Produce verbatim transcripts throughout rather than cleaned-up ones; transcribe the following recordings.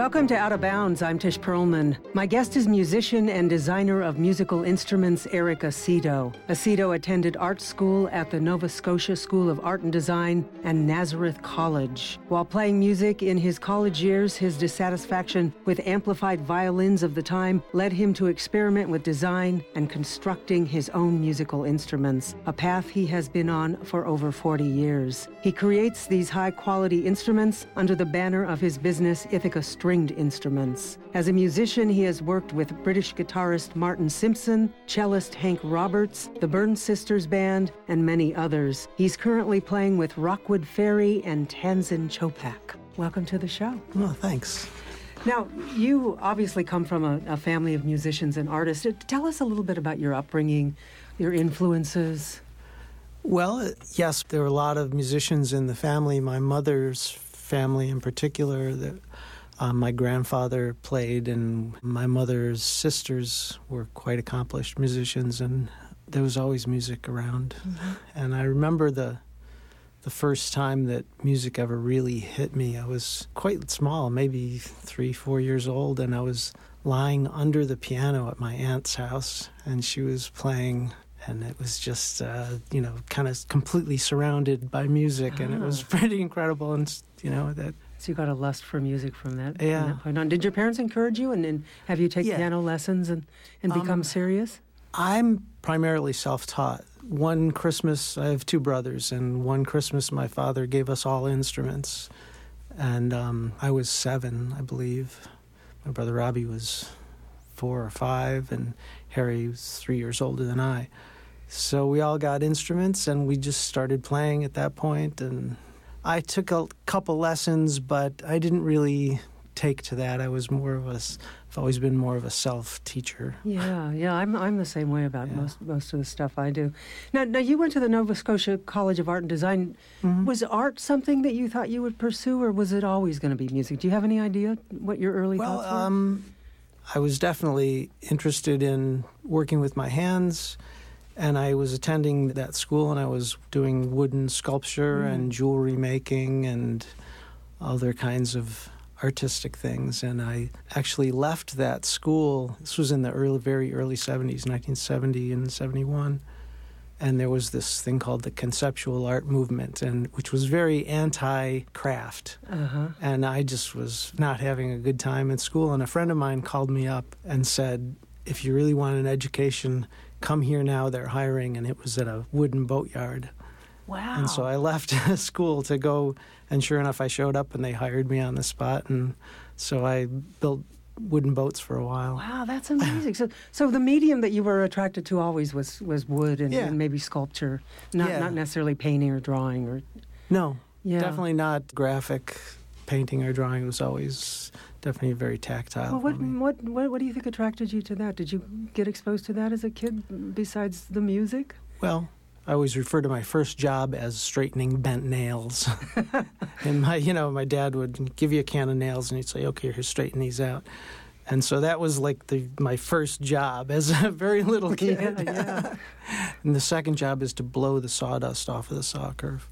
Welcome to Out of Bounds. I'm Tish Perlman. My guest is musician and designer of musical instruments, Eric Aceto. Aceto attended art school at the Nova Scotia School of Art and Design and Nazareth College. While playing music in his college years, his dissatisfaction with amplified violins of the time led him to experiment with design and constructing his own musical instruments, a path he has been on for over forty years. He creates these high-quality instruments under the banner of his business, Ithaca Stringed Instruments. As a musician, he has worked with British guitarist Martin Simpson, cellist Hank Roberts, the Burns Sisters Band, and many others. He's currently playing with Rockwood Ferry and Tanzin Chopak. Welcome to the show. Oh, thanks. Now, you obviously come from a, a family of musicians and artists. Tell us a little bit about your upbringing, your influences. Well, yes, there were a lot of musicians in the family. My mother's family in particular, that um, my grandfather played, and my mother's sisters were quite accomplished musicians, and there was always music around. Mm-hmm. And I remember the the first time that music ever really hit me. I was quite small, maybe three, four years old, and I was lying under the piano at my aunt's house, and she was playing. And it was just, uh, you know, kind of completely surrounded by music, and ah. it was pretty incredible. And, you know, that... So you got a lust for music from that, yeah. from that point on. Did your parents encourage you, and, and have you taken yeah. piano lessons and, and become um, serious? I'm primarily self-taught. One Christmas, I have two brothers, and one Christmas my father gave us all instruments. And um, I was seven, I believe. My brother Robbie was four or five, and Harry was three years older than I. So we all got instruments, and we just started playing at that point. And I took a couple lessons, but I didn't really take to that. I was more of a, I've always been more of a self-teacher. Yeah, yeah, I'm I'm the same way about yeah. most most of the stuff I do. Now, now you went to the Nova Scotia College of Art and Design. Mm-hmm. Was art something that you thought you would pursue, or was it always going to be music? Do you have any idea what your early well, thoughts were? Well, um, I was definitely interested in working with my hands. And I was attending that school, and I was doing wooden sculpture mm. and jewelry making and other kinds of artistic things. And I actually left that school. This was in the early, very early seventies, nineteen seventy and seventy-one. And there was this thing called the conceptual art movement, and which was very anti-craft. Uh-huh. And I just was not having a good time in school. And a friend of mine called me up and said, if you really want an education, come here now, they're hiring, and it was at a wooden boatyard. Wow. And so I left school to go, and sure enough, I showed up, and they hired me on the spot, and so I built wooden boats for a while. Wow, that's amazing. so so the medium that you were attracted to always was, was wood and, yeah. and maybe sculpture, not yeah. not necessarily painting or drawing. or No, yeah. definitely not graphic painting or drawing. It was always definitely very tactile. Well, what, for me. what what what do you think attracted you to that? Did you get exposed to that as a kid besides the music? Well, I always refer to my first job as straightening bent nails. And my, you know, my dad would give you a can of nails, and he'd say, "Okay, here, straighten these out." And so that was like the my first job as a very little kid. Yeah, yeah. And the second job is to blow the sawdust off of the saw curve.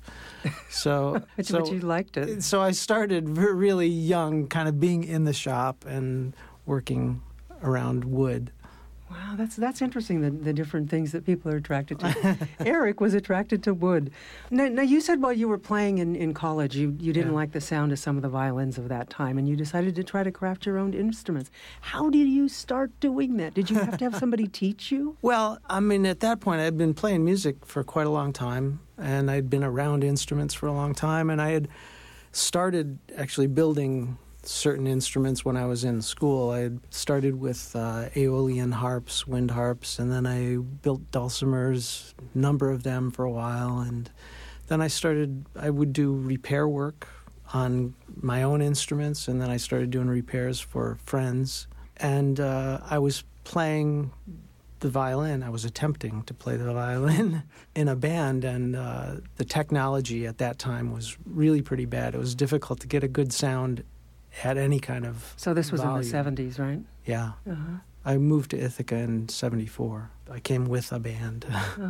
So, but, so but you liked it. So I started really young, kind of being in the shop and working around wood. Wow, that's that's interesting, the, the different things that people are attracted to. Eric was attracted to wood. Now, now, you said while you were playing in, in college, you, you didn't yeah. like the sound of some of the violins of that time, and you decided to try to craft your own instruments. How did you start doing that? Did you have to have somebody teach you? Well, I mean, at that point, I'd been playing music for quite a long time, and I'd been around instruments for a long time, and I had started actually building certain instruments when I was in school. I had started with uh, aeolian harps, wind harps, and then I built dulcimers, a number of them for a while, and then I started, I would do repair work on my own instruments, and then I started doing repairs for friends, and uh, I was playing the violin. I was attempting to play the violin in a band, and uh, the technology at that time was really pretty bad. It was difficult to get a good sound at any kind of So this was volume. in the seventies, right? Yeah. Uh-huh. I moved to Ithaca in seventy-four. I came with a band. Uh-huh.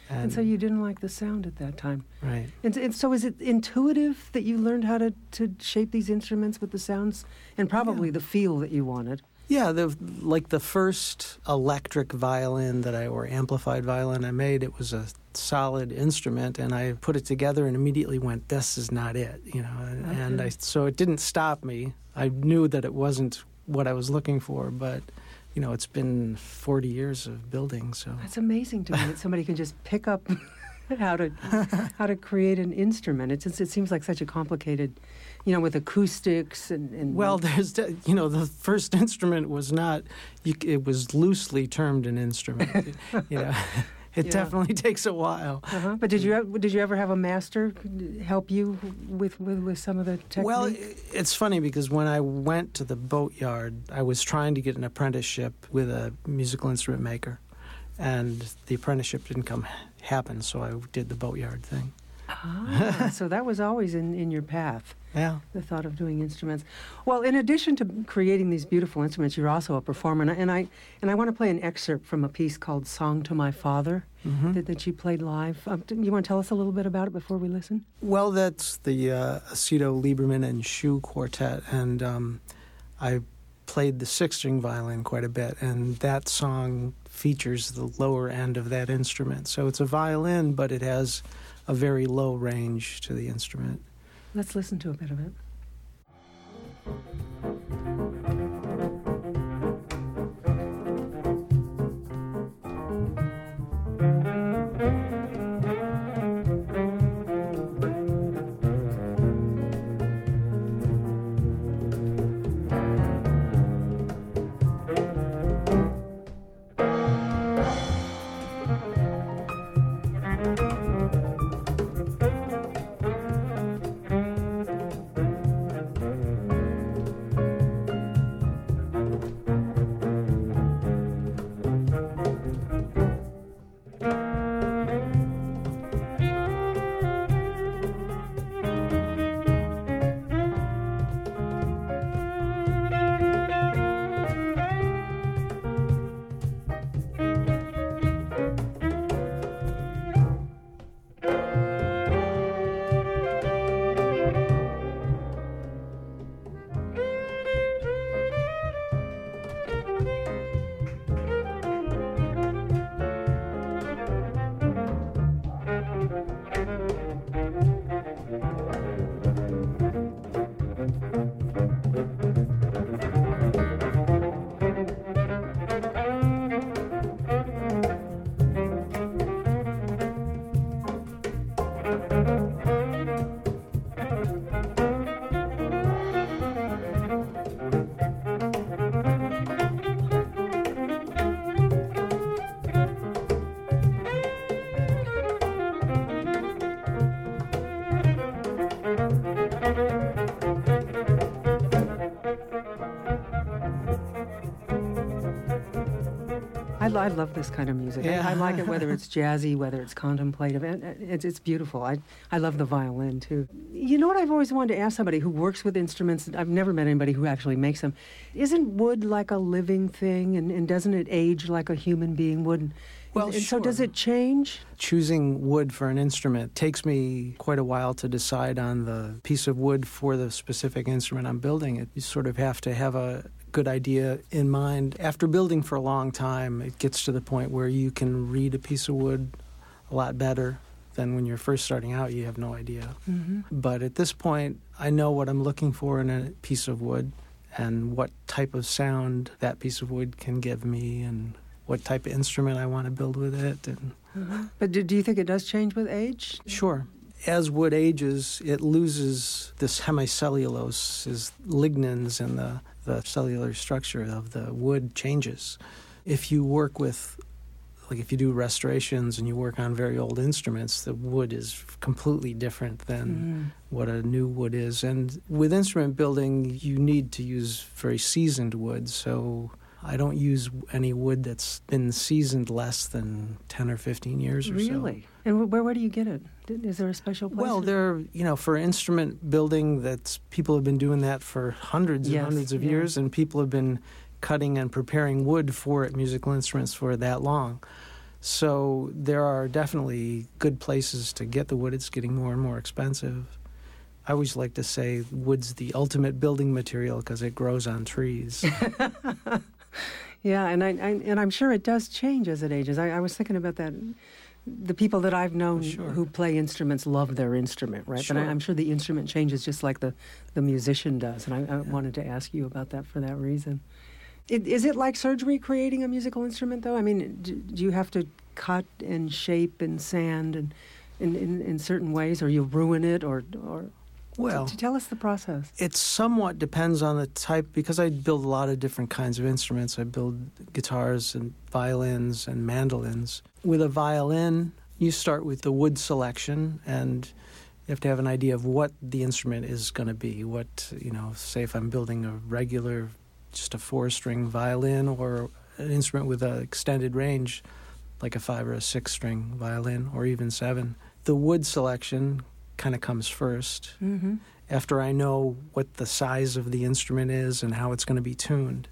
And, and so you didn't like the sound at that time. Right. And, and so is it intuitive that you learned how to, to shape these instruments with the sounds and probably yeah. the feel that you wanted? Yeah, the like the first electric violin that I, or amplified violin I made, it was a solid instrument, and I put it together and immediately went, this is not it, you know. And, okay. and I, so it didn't stop me. I knew that it wasn't what I was looking for, but, you know, it's been forty years of building, so. That's amazing to me that somebody can just pick up how to how to create an instrument. It's just, it seems like such a complicated, you know, with acoustics and, and well, there's you know the first instrument was not you, it was loosely termed an instrument. you know, it yeah. definitely takes a while. Uh-huh. But did you did you ever have a master help you with, with, with some of the technique? Well, it's funny because when I went to the boatyard, I was trying to get an apprenticeship with a musical instrument maker, and the apprenticeship didn't come happen, so I did the boatyard thing. Ah, so that was always in, in your path. Yeah. The thought of doing instruments. Well, in addition to creating these beautiful instruments, you're also a performer, and I and I, and I want to play an excerpt from a piece called "Song to My Father" mm-hmm. that, that you played live. Um, you want to tell us a little bit about it before we listen? Well, that's the uh, Aceto, Lieberman, and Schuh quartet, and um, I played the six-string violin quite a bit, and that song features the lower end of that instrument. So it's a violin, but it has a very low range to the instrument. Let's listen to a bit of it. I, I love this kind of music. Yeah. I, I like it whether it's jazzy, whether it's contemplative. And it's, it's beautiful. I, I love the violin, too. You know what I've always wanted to ask somebody who works with instruments? I've never met anybody who actually makes them. Isn't wood like a living thing, and, and doesn't it age like a human being would? Well, and, and sure. So does it change? Choosing wood for an instrument takes me quite a while to decide on the piece of wood for the specific instrument I'm building. It, you sort of have to have a good idea in mind. After building for a long time, it gets to the point where you can read a piece of wood a lot better than when you're first starting out. You have no idea. Mm-hmm. But at this point, I know what I'm looking for in a piece of wood and what type of sound that piece of wood can give me and what type of instrument I want to build with it. And mm-hmm. But do, do you think it does change with age? Sure. As wood ages, it loses this hemicellulose, is lignins, and the, the cellular structure of the wood changes. If you work with, like if you do restorations and you work on very old instruments, the wood is completely different than mm. what a new wood is. And with instrument building, you need to use very seasoned wood, so I don't use any wood that's been seasoned less than ten or fifteen years or really? so. Really? And where, where do you get it? Is there a special place? Well, there, you know, for instrument building, that's people have been doing that for hundreds yes, and hundreds of yeah. years, and people have been cutting and preparing wood for it, musical instruments, for that long. So there are definitely good places to get the wood. It's getting more and more expensive. I always like to say wood's the ultimate building material because it grows on trees. Yeah, and I, I and I'm sure it does change as it ages. I, I was thinking about that. The people that I've known Sure. who play instruments love their instrument, right? Sure. But I, I'm sure the instrument changes just like the, the musician does. And I, I Yeah. wanted to ask you about that for that reason. It, is it like surgery creating a musical instrument, though? I mean, do, do you have to cut and shape and sand and in, in, in certain ways, or you ruin it, or or Well, to, to tell us the process? it somewhat depends on the type, because I build a lot of different kinds of instruments. I build guitars and violins and mandolins. With a violin, you start with the wood selection, and you have to have an idea of what the instrument is going to be. What, you know, say if I'm building a regular, just a four-string violin, or an instrument with an extended range, like a five or a six-string violin, or even seven. The wood selection kind of comes first. Mm-hmm. After I know what the size of the instrument is and how it's going to be tuned.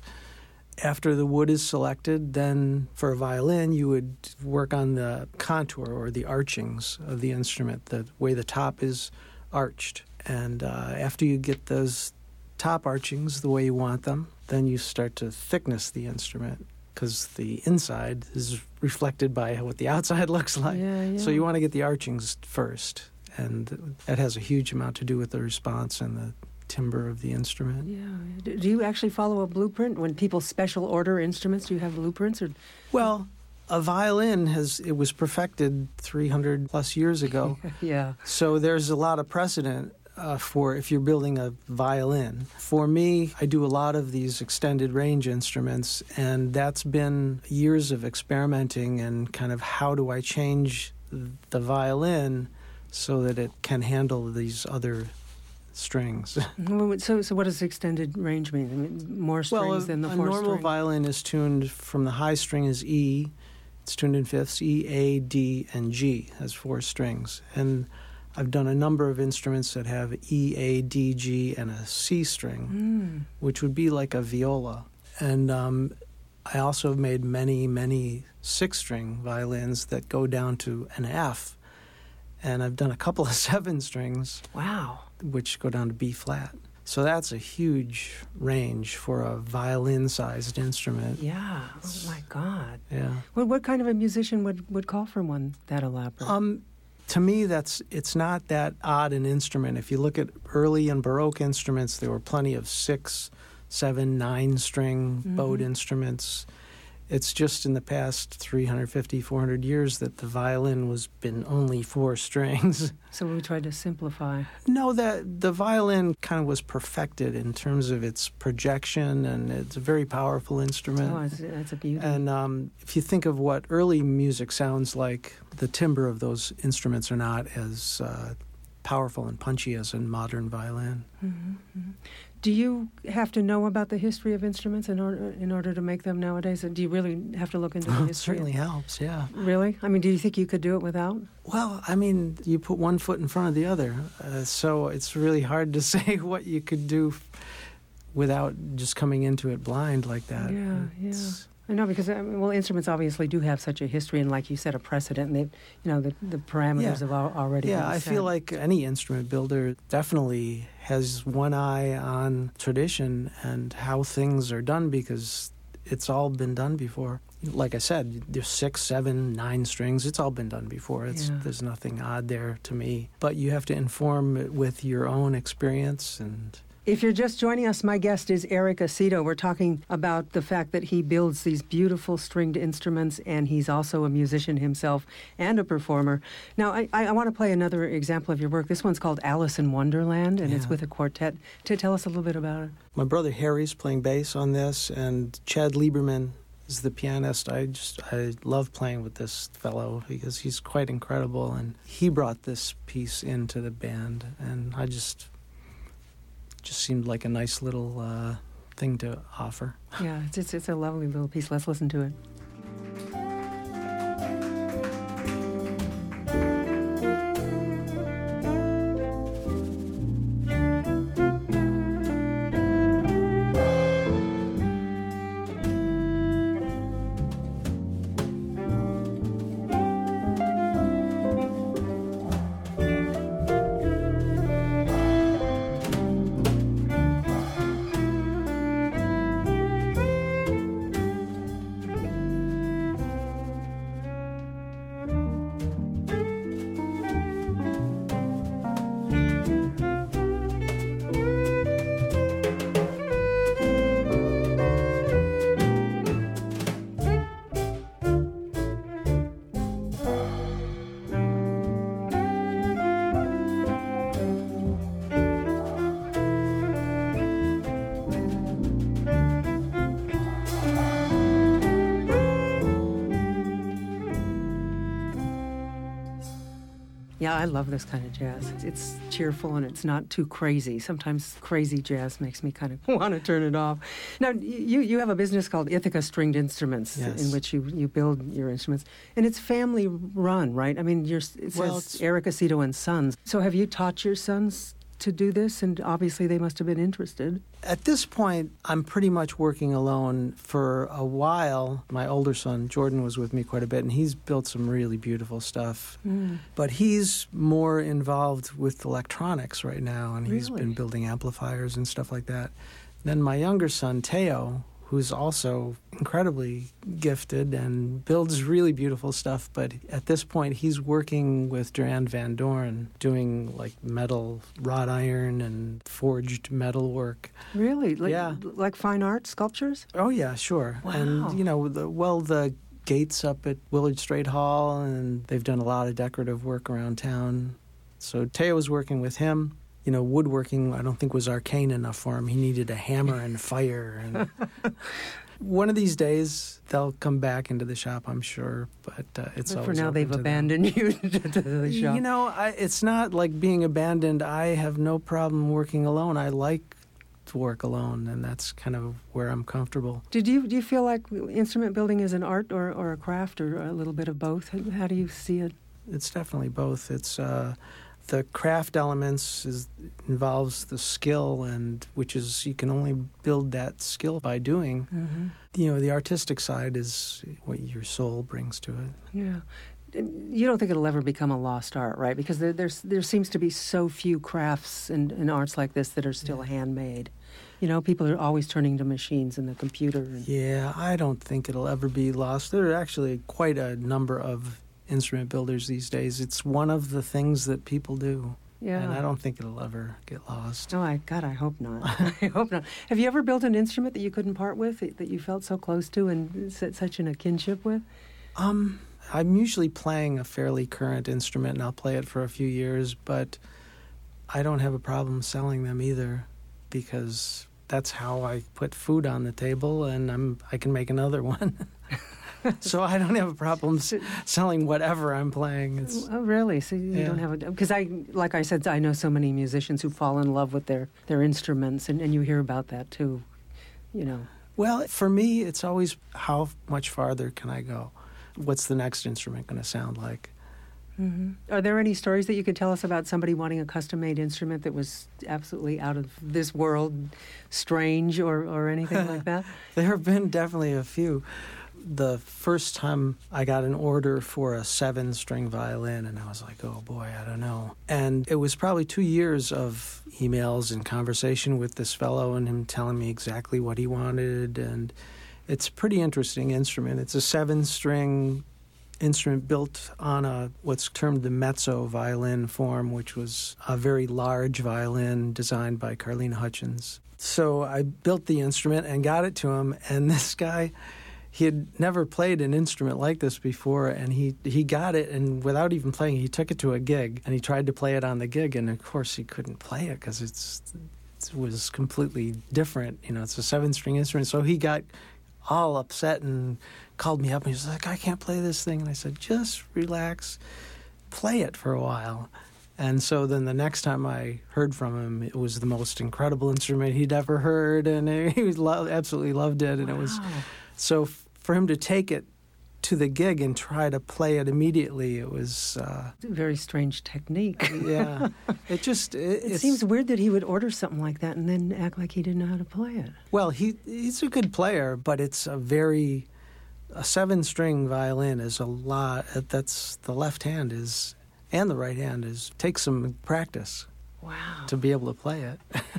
After the wood is selected, then for a violin, you would work on the contour or the archings of the instrument, the way the top is arched. And uh, after you get those top archings the way you want them, then you start to thickness the instrument, because the inside is reflected by what the outside looks like. Yeah, yeah. So you want to get the archings first. And that has a huge amount to do with the response and the timbre of the instrument. Yeah. Do do you actually follow a blueprint when people special order instruments? Do you have blueprints, or? Well, a violin has it was perfected three hundred plus years ago. Yeah. So there's a lot of precedent uh, for if you're building a violin. For me, I do a lot of these extended range instruments, and that's been years of experimenting and kind of how do I change the violin so that it can handle these other strings. So, so what does extended range mean? I mean, more strings well, a, than the a four normal string? violin is tuned from the high string is E. It's tuned in fifths, E, A, D, and G. Has four strings. And I've done a number of instruments that have E, A, D, G, and a C string, Mm. which would be like a viola. And um, I also have made many, many six-string violins that go down to an F. And I've done a couple of seven strings, Wow. which go down to B flat. So that's a huge range for a violin-sized instrument. Yeah. Oh my God. Yeah. What what kind of a musician would, would call for one that elaborate? Um, to me, that's it's not that odd an instrument. If you look at early and Baroque instruments, there were plenty of six, seven, nine-string Mhm. bowed instruments. It's just in the past three hundred fifty, four hundred years that the violin was been only four strings. So we tried to simplify. No, that the violin kind of was perfected in terms of its projection, and it's a very powerful instrument. Oh, that's, that's a beauty. And um, if you think of what early music sounds like, the timbre of those instruments are not as uh, powerful and punchy as a modern violin. Mm-hmm, mm-hmm. Do you have to know about the history of instruments in order in order to make them nowadays? Do you really have to look into the It history? certainly helps, yeah. Really? I mean, do you think you could do it without? Well, I mean, you put one foot in front of the other, uh, so it's really hard to say what you could do f- without just coming into it blind like that. Yeah, It's- I know, because, I mean, well, instruments obviously do have such a history, and like you said, a precedent, and they, you know, the, the parameters Yeah. have al- already Yeah, been I set. feel like any instrument builder definitely has one eye on tradition and how things are done, because it's all been done before. Like I said, there's six, seven, nine strings. It's all been done before. It's, Yeah. There's nothing odd there to me. But you have to inform it with your own experience. And If you're just joining us, my guest is Eric Aceto. We're talking about the fact that he builds these beautiful stringed instruments, and he's also a musician himself and a performer. Now, I, I want to play another example of your work. This one's called Alice in Wonderland, and it's Yeah. with a quartet. To tell us a little bit about it. my brother Harry's playing bass on this, and Chad Lieberman is the pianist. I just I love playing with this fellow because he's quite incredible, and he brought this piece into the band, and I just just seemed like a nice little uh, thing to offer. Yeah, it's, it's it's a lovely little piece. Let's listen to it. Yeah, I love this kind of jazz. It's cheerful and it's not too crazy. Sometimes crazy jazz makes me kind of want to turn it off. Now, you, you have a business called Ithaca Stringed Instruments, yes. in which you, you build your instruments. And it's family run, right? I mean, you're, it says well, Eric Aceto and Sons. So have you taught your sons to do this? And obviously they must have been interested. At this point, I'm pretty much working alone. For a while, my older son, Jordan, was with me quite a bit, and he's built some really beautiful stuff. Mm. But he's more involved with electronics right now, and really? He's been building amplifiers and stuff like that. Then my younger son, Teo, who's also incredibly gifted and builds really beautiful stuff. But at this point, he's working with Durand Van Doorn, doing like metal, wrought iron and forged metal work. Really? Like, yeah. Like fine art sculptures? Oh, yeah, sure. Wow. And, you know, the, well, the gates up at Willard Straight Hall, and they've done a lot of decorative work around town. So Teo was working with him. You know, woodworking, I don't think, was arcane enough for him. He needed a hammer and fire. And one of these days, they'll come back into the shop, I'm sure. But uh, it's but always for now, they've abandoned them. you to the shop. You know, I, it's not like being abandoned. I have no problem working alone. I like to work alone, and that's kind of where I'm comfortable. Did you do you feel like instrument building is an art or, or a craft or a little bit of both? How do you see it? It's definitely both. It's uh, the craft elements is involves the skill, and which is you can only build that skill by doing. Mm-hmm. You know, the artistic side is what your soul brings to it. Yeah. You don't think it'll ever become a lost art, right? Because there there's, there seems to be so few crafts and, and arts like this that are still yeah. handmade. You know, people are always turning to machines and the computer. And yeah, I don't think it'll ever be lost. There are actually quite a number of instrument builders these days. It's one of the things that people do. Yeah. And I don't think it'll ever get lost. Oh, I, God, I hope not. I hope not. Have you ever built an instrument that you couldn't part with, that you felt so close to and such in a kinship with? Um, I'm usually playing a fairly current instrument, and I'll play it for a few years, but I don't have a problem selling them either, because that's how I put food on the table, and I'm I can make another one. So I don't have a problem s- selling whatever I'm playing. It's, oh, really? So you yeah. don't have a... Because I, like I said, I know so many musicians who fall in love with their, their instruments, and, and you hear about that too, you know. Well, for me, it's always how much farther can I go? What's the next instrument going to sound like? Mm-hmm. Are there any stories that you could tell us about somebody wanting a custom-made instrument that was absolutely out of this world, strange, or, or anything like that? There have been definitely a few. The first time I got an order for a seven-string violin, and I was like, oh, boy, I don't know. And it was probably two years of emails and conversation with this fellow and him telling me exactly what he wanted. And it's a pretty interesting instrument. It's a seven-string instrument built on a what's termed the mezzo violin form, which was a very large violin designed by Carlina Hutchins. So I built the instrument and got it to him, and this guy... He had never played an instrument like this before, and he, he got it, and without even playing, he took it to a gig, and he tried to play it on the gig, and of course he couldn't play it because it's it was completely different. You know, it's a seven-string instrument, so he got all upset and called me up, and he was like, I can't play this thing. And I said, just relax, play it for a while. And so then the next time I heard from him, it was the most incredible instrument he'd ever heard, and he was lo- absolutely loved it, and wow. It was so... For him to take it to the gig and try to play it immediately, it was... Uh, a very strange technique. Yeah. It just... It, it seems weird that he would order something like that and then act like he didn't know how to play it. Well, he he's a good player, but it's a very... A seven-string violin is a lot... That's... The left hand is... And the right hand is... Takes some practice. Wow. To be able to play it.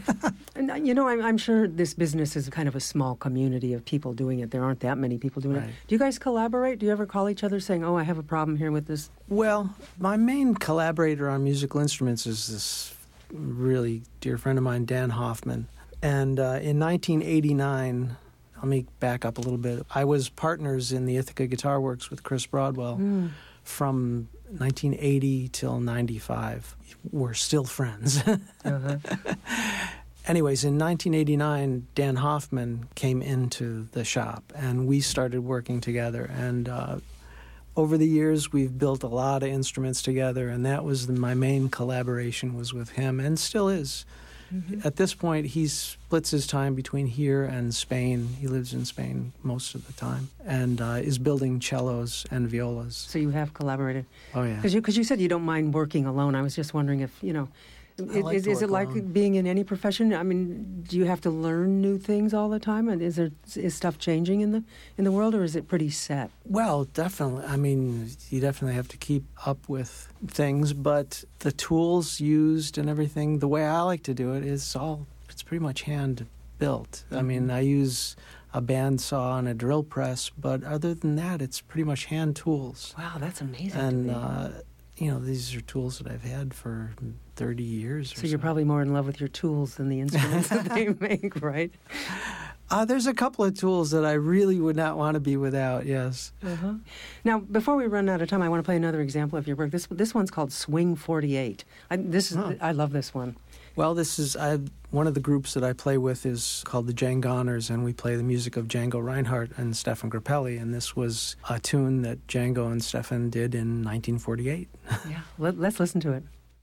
And, you know, I'm, I'm sure this business is kind of a small community of people doing it. There aren't that many people doing right. it. Do you guys collaborate? Do you ever call each other saying, oh, I have a problem here with this? Well, my main collaborator on musical instruments is this really dear friend of mine, Dan Hoffman. And uh, in nineteen eighty-nine, let me back up a little bit, I was partners in the Ithaca Guitar Works with Chris Broadwell mm. from nineteen eighty till ninety-five. We're still friends. uh-huh. Anyways, in nineteen eighty-nine, Dan Hoffman came into the shop, and we started working together. And uh, over the years, we've built a lot of instruments together, and that was the, my main collaboration was with him, and still is. Mm-hmm. At this point, he splits his time between here and Spain. He lives in Spain most of the time, and uh, is building cellos and violas. So you have collaborated. Oh, yeah. Because you, 'cause you said you don't mind working alone. I was just wondering if, you know, I like is, to is it work like alone. being in any profession? I mean, do you have to learn new things all the time? And is there is stuff changing in the in the world, or is it pretty set? Well, definitely. I mean, you definitely have to keep up with things, but the tools used and everything, the way I like to do it is all, it's pretty much hand built. Mm-hmm. I mean, I use a bandsaw and a drill press, but other than that, it's pretty much hand tools. Wow, that's amazing. And, uh, you know, these are tools that I've had for thirty years or so. So you're probably more in love with your tools than the instruments that they make, right? Uh, there's a couple of tools that I really would not want to be without, yes. Uh-huh. Now, before we run out of time, I want to play another example of your work. This this one's called Swing forty-eight. I, this is, Oh. I love this one. Well, this is I, one of the groups that I play with is called the Djangoners, and we play the music of Django Reinhardt and Stefan Grappelli, and this was a tune that Django and Stefan did in nineteen forty-eight. Yeah, Let, let's listen to it.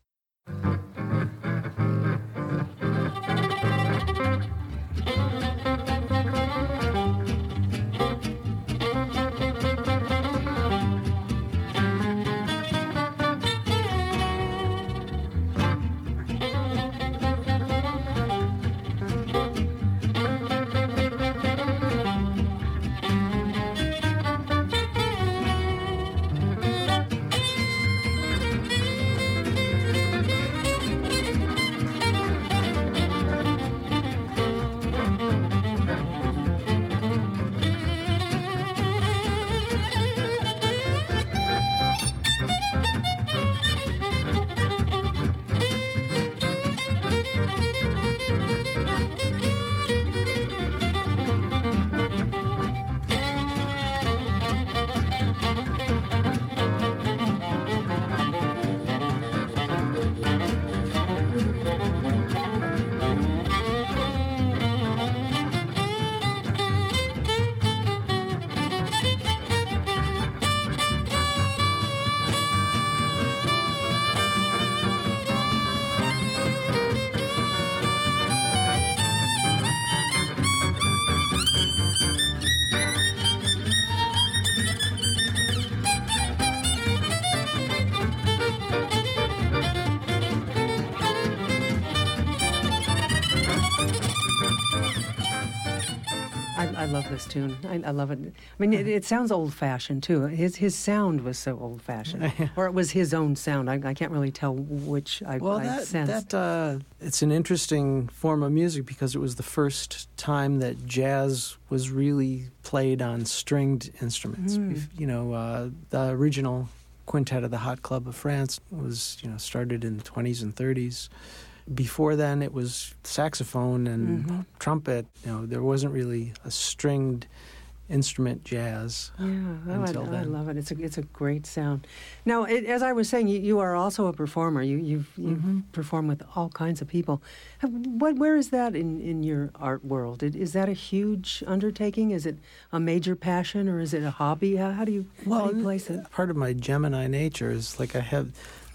I love this tune. I, I love it. I mean, it, it sounds old-fashioned, too. His his sound was so old-fashioned. Or it was his own sound. I, I can't really tell which I, well, I that, sensed. that uh, it's an interesting form of music because it was the first time that jazz was really played on stringed instruments. Mm. If- You know, uh, the original quintet of the Hot Club of France was, you know, started in the twenties and thirties. Before then, it was saxophone and Mm-hmm. trumpet. You know, there wasn't really a stringed instrument jazz Yeah, oh, until I, I then. love it. It's a it's a great sound. Now, it, as I was saying, you, you are also a performer. You you've, you Mm-hmm. perform with all kinds of people. Have, what where is that in, in your art world? Is, is that a huge undertaking? Is it a major passion or is it a hobby? How, how do you how do you place it? Part of my Gemini nature is like I have,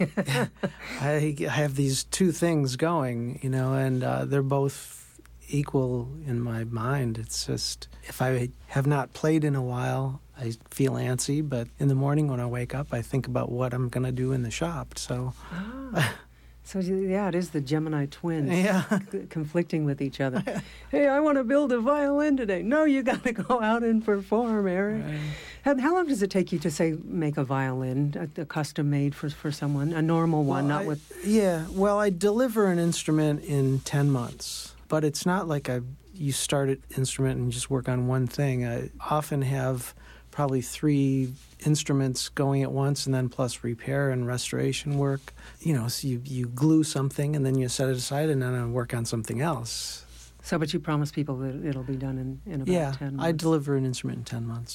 I have these two things going, you know, and uh, they're both equal in my mind. It's just if I have not played in a while, I feel antsy. But in the morning when I wake up, I think about what I'm going to do in the shop. So, Ah. So, yeah, it is the Gemini twins yeah. c- conflicting with each other. Hey, I want to build a violin today. No, you got to go out and perform, Eric. Right. How, how long does it take you to, say, make a violin, a, a custom-made for, for someone, a normal one, Well, not I- with... Yeah, well, I deliver an instrument in ten months, but it's not like I you start an instrument and just work on one thing. I often have probably three instruments going at once, and then plus repair and restoration work. You know, so you, you glue something, and then you set it aside, and then I work on something else. So, but you promise people that it'll be done in, in about yeah, ten months. I deliver an instrument in ten months.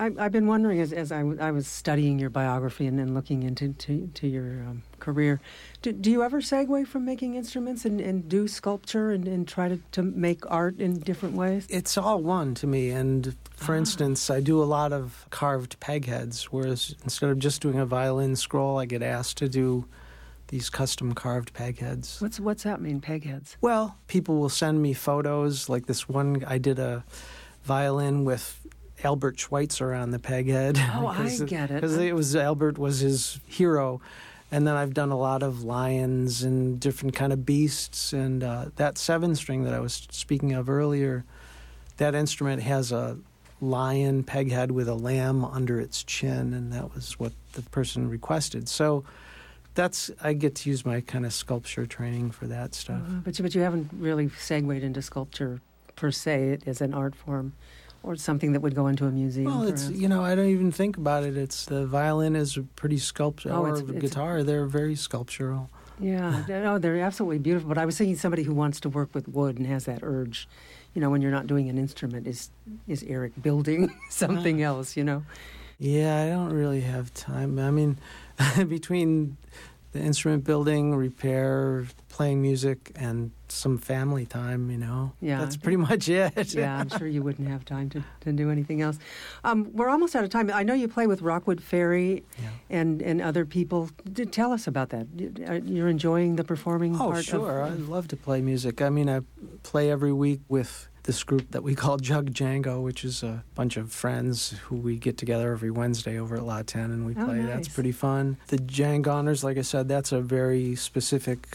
I, I've been wondering as, as I, w- I was studying your biography and then looking into to, to your um, career, do, do you ever segue from making instruments and, and do sculpture and, and try to, to make art in different ways? It's all one to me. And for ah. instance, I do a lot of carved peg heads, whereas instead of just doing a violin scroll, I get asked to do these custom carved peg heads. What's what's that mean, peg heads? Well, people will send me photos. Like this one, I did a violin with Albert Schweitzer on the peg head. Oh, I get it. Because it was Albert was his hero. And then I've done a lot of lions and different kind of beasts. And uh, that seven string that I was speaking of earlier, that instrument has a lion peg head with a lamb under its chin, and that was what the person requested. So that's I get to use my kind of sculpture training for that stuff. Uh, but you, but you haven't really segued into sculpture per se as an art form, or something that would go into a museum. Well, it's you know I don't even think about it. It's the violin is a pretty sculptural, oh, or it's, the it's, guitar they're very sculptural. Yeah, no, they're absolutely beautiful. But I was thinking somebody who wants to work with wood and has that urge, you know, when you're not doing an instrument, is is Eric building something else? You know. Yeah, I don't really have time. I mean, between the instrument building, repair, playing music, and some family time, you know. Yeah. That's pretty much it. Yeah, I'm sure you wouldn't have time to, to do anything else. Um, we're almost out of time. I know you play with Rockwood Ferry yeah. and, and other people. Tell us about that. You're enjoying the performing oh, part? Oh, sure. Of... I love to play music. I mean, I play every week with this group that we call Jug Django, which is a bunch of friends who we get together every Wednesday over at La ten and we play. Oh, nice. That's pretty fun. The Djangoners, like I said, that's a very specific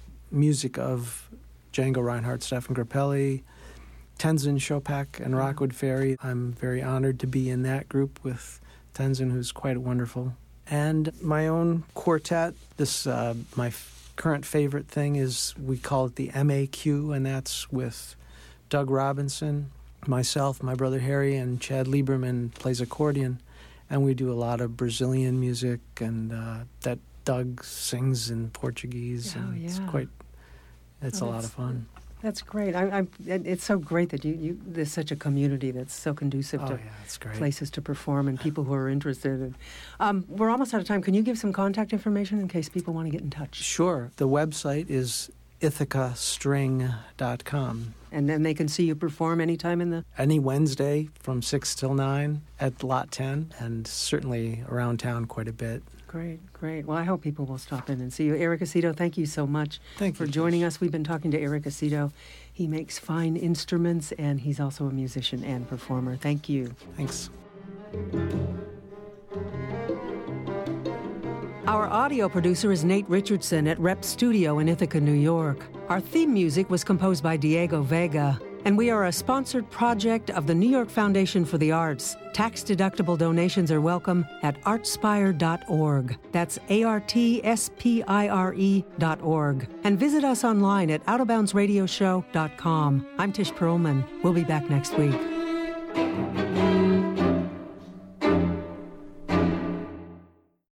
music of Django Reinhardt, Stefan Grappelli, Tenzin Chopak, and Rockwood Ferry. I'm very honored to be in that group with Tenzin, who's quite wonderful. And my own quartet, this uh, my f- current favorite thing is we call it the M A Q, and that's with Doug Robinson, myself, my brother Harry, and Chad Lieberman plays accordion. And we do a lot of Brazilian music, and uh, that Doug sings in Portuguese. Oh, and yeah. It's quite, it's oh, a lot of fun. That's great. I, I, it's so great that you, you there's such a community that's so conducive oh, to yeah, that's great. places to perform and people who are interested. In. Um, we're almost out of time. Can you give some contact information in case people want to get in touch? Sure. The website is ithaca string dot com. And then they can see you perform anytime in the... Any Wednesday from six till nine at Lot ten, and certainly around town quite a bit. Great, great. Well, I hope people will stop in and see you. Eric Aceto, thank you so much thank for you. joining us. We've been talking to Eric Aceto. He makes fine instruments, and he's also a musician and performer. Thank you. Thanks. Our audio producer is Nate Richardson at Rep Studio in Ithaca, New York. Our theme music was composed by Diego Vega, and we are a sponsored project of the New York Foundation for the Arts. Tax-deductible donations are welcome at artspire dot org. That's A R T S P I R E dot org. And visit us online at out of bounds radio show dot com. I'm Tish Perlman. We'll be back next week.